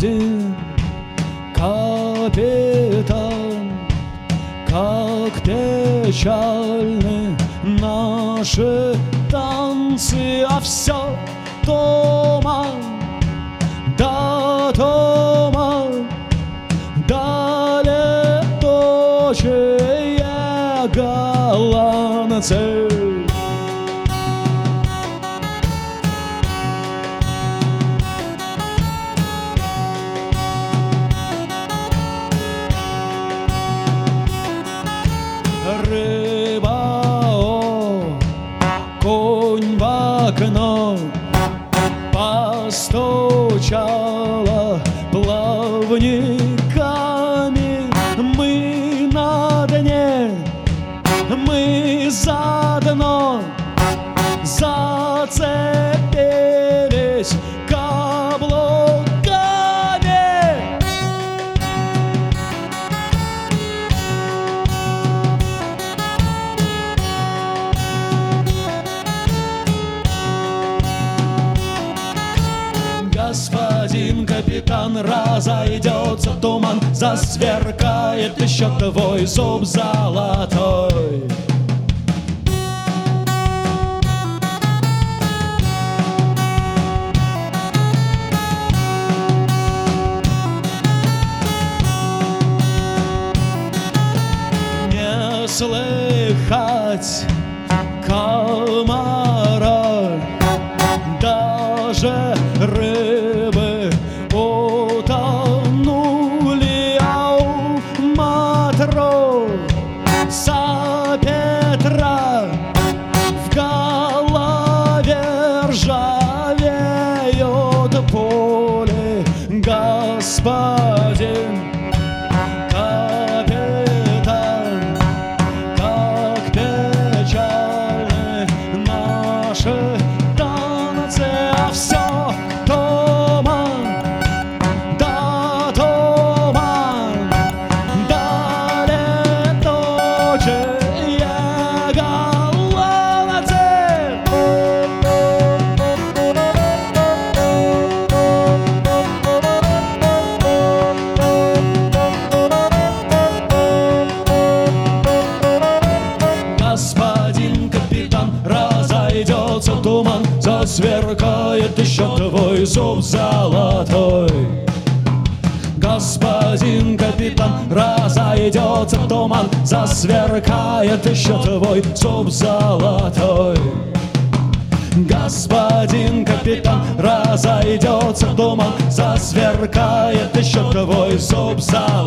господин, капитан, как печальны наши танцы, а все туман, да туман, да летучие голландцы. Рыба, о, конь в окно постучала плавниками. Мы на дне, мы заодно зацепились каблуками. Господин капитан, разойдется туман, засверкает еще твой зуб золотой. Не слыхать комара, даже рыбы утонули, а у матроса Петра в голове ржавеют пули. Господин капитан, как печальны наши танцы, а все туман, да туман, да летучие голландцы. Господин капитан, разойдется туман, засверкает еще твой зуб золотой. Господин капитан, разойдется туман, засверкает еще твой зуб золотой. Господин капитан, разойдется туман, засверкает еще твой зуб золотой.